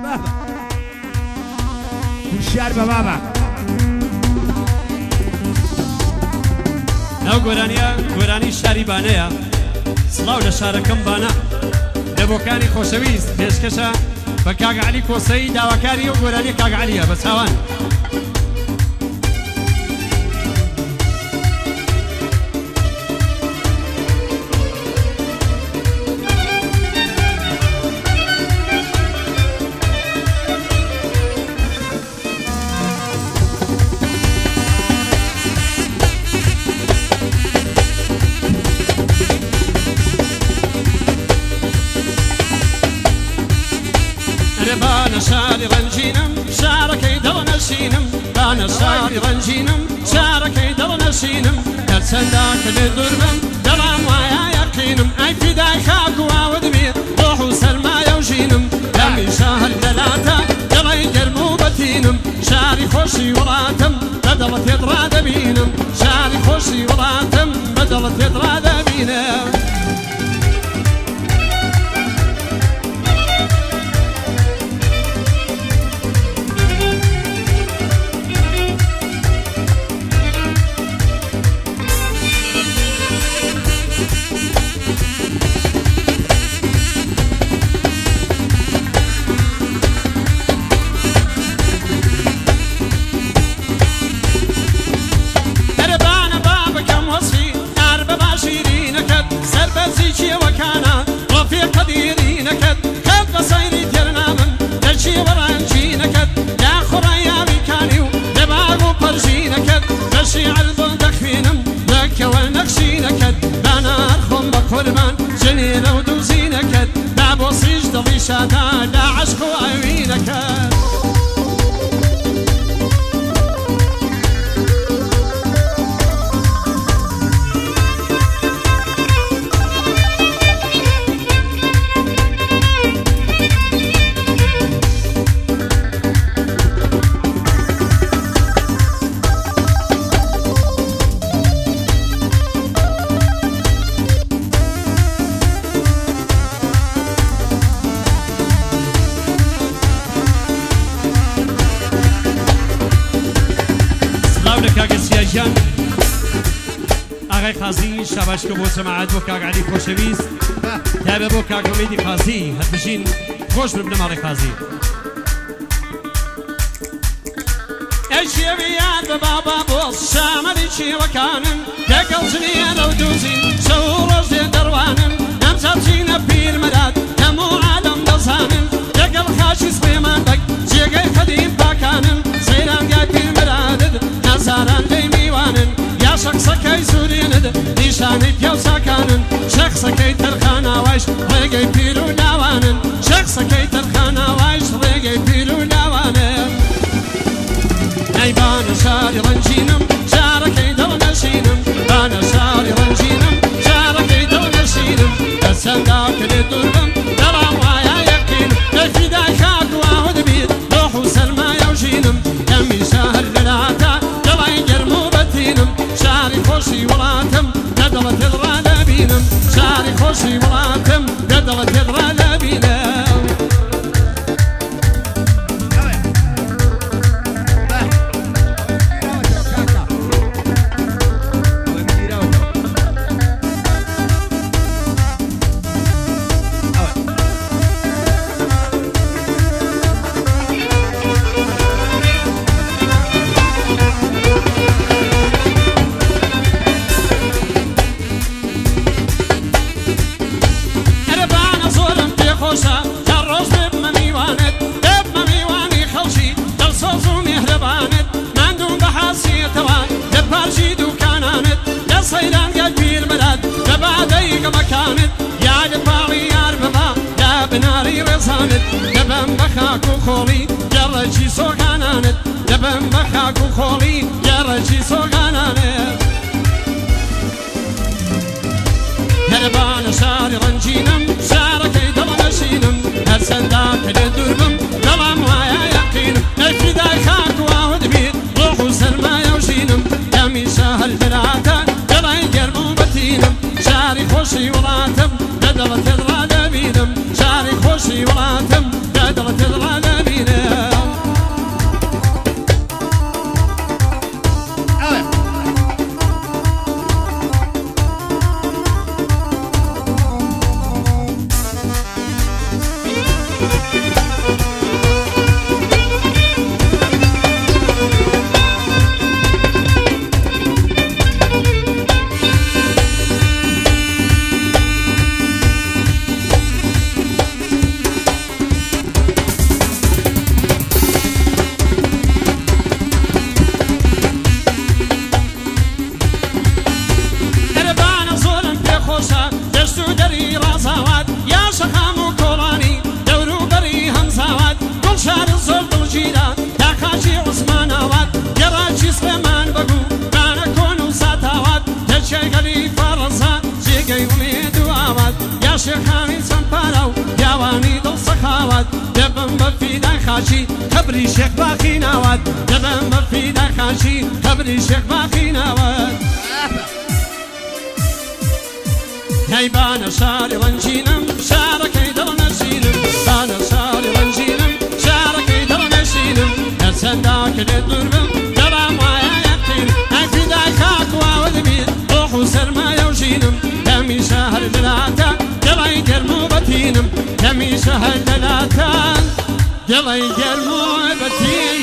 شعر بابا ئەو گۆرانی شاری بانەیە سڵاو لە شارەکەم بانە لە بۆکانی خۆشەویست پێشکەشە بە کاک عەلی کۆسەی داواکاری ئەو گۆرانی کاک عەلیە بە چاوان بانا شاري رنجينم شاركي دو نشينم بانا شاري رنجينم شاركي دو نشينم درسنداك لدربم دلام ويا يقينم اي في داي خاكوا ودمير روح وسلمى يوجينم دمي شهر دلاتا دلي جرمو بتينم شاري خوشي وراتم بدلت يطراد بينم شاري خوشي وراتم بدلت يطراد بينم وكانا رفيق قديري نكد خد بصيري ترنا من دشي ورانجي نكد يا خريا بكانيو دباغو برجي نكد دشي عرض دخفينم لك والنقشي نكد بانا أرخم بقربان جنين ودوزي نكد بابو صيج ضلي شادا لا عشق وعوي نكد ئاغای قازی شاباشکە بۆ جەماعەت بۆ کاک عەلی خۆشەویست تابێ بۆ کاک ئومێدی قازی هەتبژین خۆش بن لە ماڵی قازی ئەشێوی یاد بە بابا بۆ شامەری چێوەکانن دەگەڵ ژنێرە و دووزی شەو ڕۆژ دێ دەڕوانن ئەمجار چینە پیرمەرات هەموو عالەم دەزانن دەگەڵ خاشی سلێمان بەگ جێگەی قەدیم پاکانن سەیرانگای پیرمەراتت هەزاران لێی میوانن شخصكي سوريند نشاني بيوساكانن شخصكي ترخانا وايش ريقي بيرو لاوانن شخصكي ترخانا وايش ريقي بيرو لاوانن اي بانا شاري رنجينم شاركي دو نشينم بانا شاري رنجينم شاركي دو نشينم السنداك لدربم درام ويا يقين في داي خاك واهد بيت روح وسلمى يوجينم دمي شهر للاتا دلي جرمو بتينم شاري خوشي ولاتم بدلت الرانا بينم شاري خوشي ولاتم بدلت الرانا بينم صيدان قلبي المراد لبعديك مكانت يا دفاعي يا ربما يا بناري رزانت لبن بخاك وخولي يا رجي سوغانانت لبن بخاك وخولي يا رجي سوغانانت هربان شاري رنجينم شاركي دل نشينم هرسنداك لدربم دلام ويا يقينم في داي خاك واهد بيت روح وسلمى يوجينم دمي شهر دلاتا شاري خوشي ولاتم بدلت الرادة بينم شاري خوشي ولاتم بدلت الرادة خۆگەی ومێد و ئاوات یا شێخانی چەمپارا و پیاوانی دڵ سەخاوات دەبم بە فیدای خاچی قەبری شێخ باقی ناوات دەبم بە فیدای خاچی قەبری شێخ باقی ناوات هەی بانە شاری ڕەنجینم شارەکەی دڵ نەشینم بانە شاری ڕەنجینم شارەکەی دڵ نەشینم هەرچەندا کرێت دوور بم دەبام وایە یەقین هەی فیدای خاک واوە دەبێت ڕۆح و سەرمایە و ژینم هەمیشە هەر دلاتە دڵی گەرم و بەتینم هەمیشە هەر دلاتە دڵی گەرم و بەتین